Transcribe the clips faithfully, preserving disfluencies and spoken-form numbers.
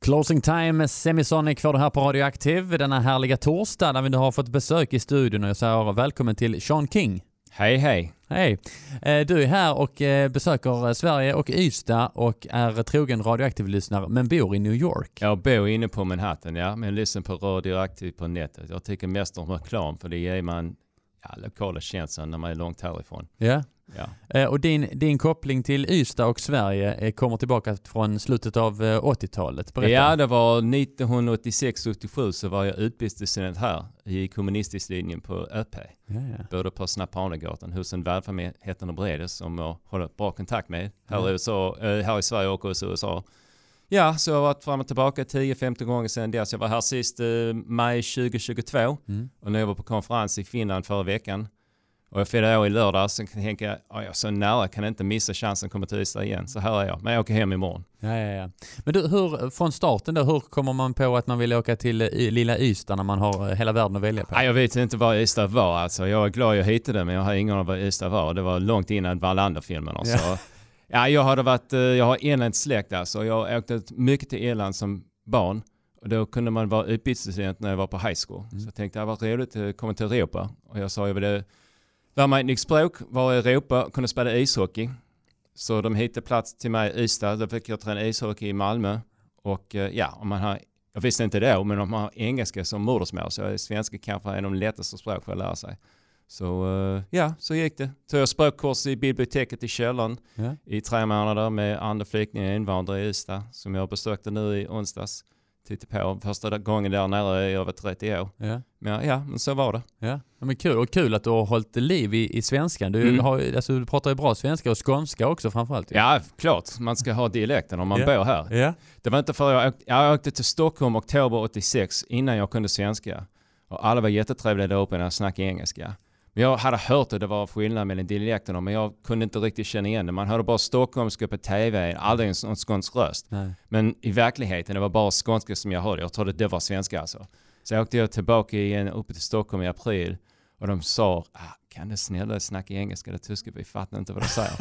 Closing Time, Semisonic för det här på Radioaktiv denna härliga torsdag när vi nu har fått besök i studion och jag säger välkommen till Sean King. Hej hej. Hej. Du är här och besöker Sverige och Ystad och är trogen Radioaktiv-lyssnare men bor i New York. Jag bor inne på Manhattan, ja, men lyssnar på Radioaktiv på nätet. Jag tycker mest om reklam för det ger man ja, lokala känslan när man är långt härifrån. Ja. Ja. Och din, din koppling till Ystad och Sverige kommer tillbaka från slutet av åttiotalet. Berätta. Ja, det var nittonhundraåttiosex åttiosju så var jag utbytesstudent här i kommunistisk linjen på Ö P. Ja, ja. Både på Snapphanegatan hos en värdfamilj heter Bredes som jag håller bra kontakt med här, ja. i, U S A, här i Sverige och också i U S A. Ja, så jag har varit fram och tillbaka tio femton gånger sedan dess. Jag var här sist eh, maj tjugohundratjugotvå mm. och när jag var på konferens i Finland förra veckan. Och jag fyllde år i lördag så kan jag tänka, jag är så nära, kan inte missa chansen att komma till Ystad igen. Så här är jag, men jag åker hem imorgon. Ja, ja, ja. Men du, hur, från starten då, hur kommer man på att man vill åka till y, lilla Ystad när man har hela världen att välja på? Ja, jag vet inte vad Ystad var. Alltså, jag är glad jag hittade men jag har ingen aning vad Ystad var. Det var långt innan Wallander-filmen. Ja. Så, ja, jag, hade varit, jag har Irlands släkt alltså. Jag åkte mycket till Irland som barn. Och då kunde man vara utbytesstudent när jag var på high school. Mm. Så jag tänkte, det var roligt att komma till Europa. Och jag sa, jag ville lära mig ett nytt språk, var i Europa, kunde spela ishockey. Så de hittade plats till mig i Ystad. Då fick jag träna ishockey i Malmö. Och ja, om man har, jag visste inte det, men om man har engelska som modersmål så är svenska kanske en av de lättaste språk för att lära sig. Så ja, så gick det. Tog jag språkkurs i biblioteket i Källaren ja. i tre månader med andra flyktingar och invandrare i Ystad som jag besökte nu i onsdags. Titta på första gången där nere i över trettio år. Ja. Men ja, men så var det. Ja, men kul. Och kul att du har hållit liv i, i svenskan. Du, mm. har, alltså, du pratar ju bra svenska och skånska också framförallt. Ja, klart. Man ska ha dialekten om man ja. bor här. Ja. Det var inte för jag åkte, jag åkte till Stockholm oktober åttiosex innan jag kunde svenska. Och alla var jättetrevliga där uppe när jag snackade engelska. Men jag hade hört att det var skillnad mellan dialekterna men jag kunde inte riktigt känna igen det. Man hörde bara stockholmska på tv, aldrig en, en skånsk röst. Nej. Men i verkligheten det var bara skånska som jag hörde. Jag trodde det var svenska alltså. Så jag åkte jag tillbaka igen uppe till Stockholm i april och de sa, ah, kan du snälla snacka engelska eller tyska? Vi fattar inte vad de säger.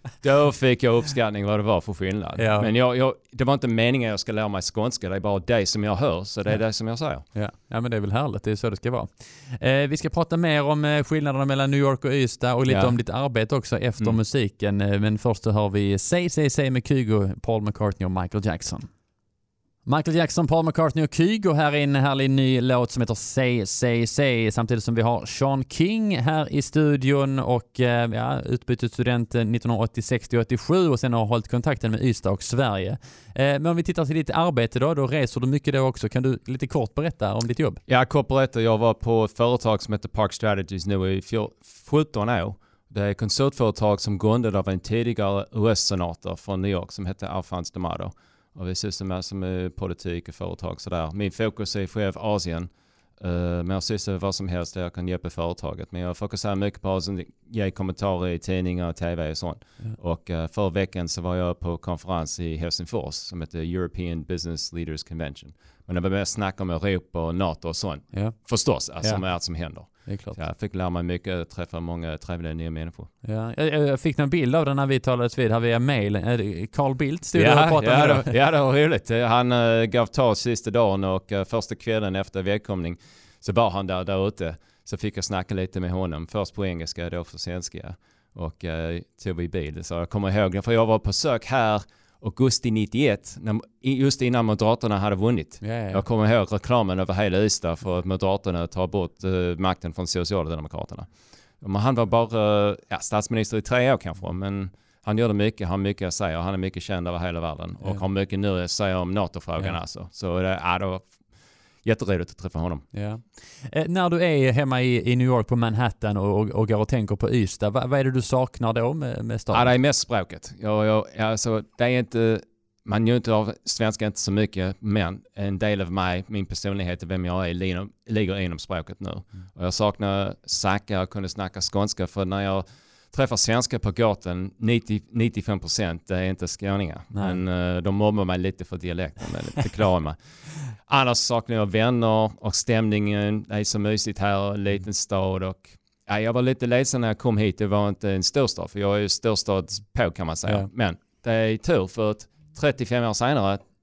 Då fick jag uppskattning vad det var för skillnad. Ja. Men jag, jag, det var inte meningen att jag ska lära mig skånska. Det är bara det som jag hör, så det är ja. det som jag säger. Ja. ja, men det är väl härligt. Det är så det ska vara. Eh, vi ska prata mer om eh, skillnaderna mellan New York och Ystad och lite ja. om ditt arbete också efter mm. musiken. Eh, men först så har vi Say, Say, Say med Kygo, Paul McCartney och Michael Jackson. Michael Jackson, Paul McCartney och Kygo här i en härlig ny låt som heter Say, Say, Say. Samtidigt som vi har Sean King här i studion och ja, utbytesstudent nittonhundraåttiosex till åttiosju och sen har hållit kontakten med Ystad och Sverige. Men om vi tittar till ditt arbete då, då reser du mycket då också. Kan du lite kort berätta om ditt jobb? Ja, kort berätta. Jag var på ett företag som heter Park Strategies nu i sjutton år. Det är ett konsultföretag som grundade av en tidigare U S-senator från New York som heter Alphonse D'Amato. Och vi sysslar med som är politik och företag sådär. Min fokus är själv Asien. Uh, men jag sysslar med vad som helst där jag kan hjälpa företaget. Men jag fokuserar mycket på Asien, ge kommentarer i tidningar, tv och sånt. Mm. Och uh, förra veckan så var jag på konferens i Helsingfors som heter European Business Leaders Convention. Men det var mer snack om Europa och NATO och sånt. Ja. Förstås, alltså ja. med allt som händer. Det är klart. Jag fick lära mig mycket, träffa många trevliga nya människor. Ja, jag, jag fick en bild av den när vi talades vid här via mail. Carl Bildt stod ja, och pratade ja, med det, ja, det var roligt. Han uh, gav tal sista dagen och uh, första kvällen efter välkomning så var han där, där ute. Så fick jag snacka lite med honom. Först på engelska, då på svenska. Och uh, tog vi bil. Så jag kommer ihåg, för jag var på besök här augusti nittioett, när, just innan Moderaterna hade vunnit. Ja, ja, ja. Jag kommer ihåg reklamen över hela Ystad för att Moderaterna tar bort uh, makten från Socialdemokraterna. Men han var bara ja, statsminister i tre år kanske, men han gjorde mycket, han har mycket att säga och han är mycket känd över hela världen. Ja. Och har mycket nu att säga om NATO-frågan ja. alltså. Så det, ja, det var jätteroligt att träffa honom. Ja. Eh, när du är hemma i, i New York på Manhattan och, och, och går och tänker på Ystad, vad, vad är det du saknar då med, med staden? Ja, det är mest språket. Jag, jag, alltså, det är inte, man njuter av svenska inte så mycket, men en del av mig, min personlighet och vem jag är, ligger, ligger inom språket nu. Mm. Och jag saknar Zacka och kunde snacka skånska, för när jag träffar svenskar på gatan, nittio till nittiofem procent det är inte skåningar. Nej. Men uh, de mobbar mig lite för dialekten, men det klarar mig. Annars saknar jag vänner och stämningen. Det är så mysigt här, en liten stad. Och, ja, jag var lite ledsen när jag kom hit. Det var inte en storstad, för jag är ju storstadspå kan man säga. Ja. Men det är tur för att trettiofem år senare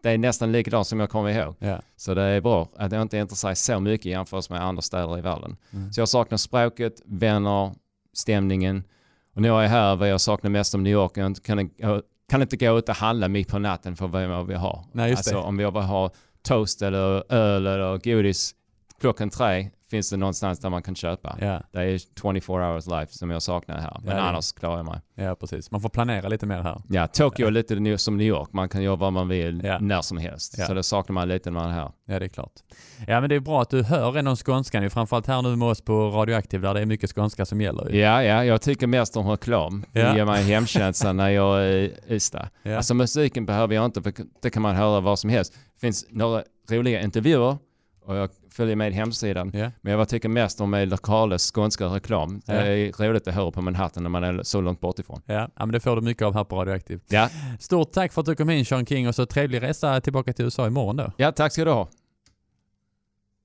det är nästan likadant som jag kommer ihåg. Ja. Så det är bra att jag inte intresserar så mycket jämfört med andra städer i världen. Mm. Så jag saknar språket, vänner, stämningen. Och nu är jag här vad jag saknar mest om New York. Jag kan, jag kan inte gå ut och handla mitt på natten för vad vi har. Nej, just alltså det. om vi vill ha toast eller öl eller godis klockan tre finns det någonstans där man kan köpa. Ja. Det är twenty-four hours life som jag saknar här. Men ja, annars klarar jag mig. Ja, precis. Man får planera lite mer här. Ja, Tokyo är lite som New York. Man kan göra vad man vill ja. när som helst. Ja. Så det saknar man lite när man är här. Ja, det är klart. Ja, men det är bra att du hör en om skånskan. Framförallt här nu med oss på Radioaktiv där det är mycket skånska som gäller. Ju. Ja, ja, jag tycker mest om reklam. Det ja. ger mig hemkänsla när jag är i Ystad. Ja. Alltså musiken behöver jag inte, för det kan man höra vad som helst. Det finns några roliga intervjuer och jag följer med hemsidan. Yeah. Men jag tycker mest om är lokala skånska reklam. Det yeah. är roligt att höra på Manhattan när man är så långt bort ifrån. Ja, ja men det får du mycket av här på Radioaktiv. Ja. Stort tack för att du kom in, Sean King, och så trevlig resa tillbaka till U S A imorgon då. Ja, tack ska du ha.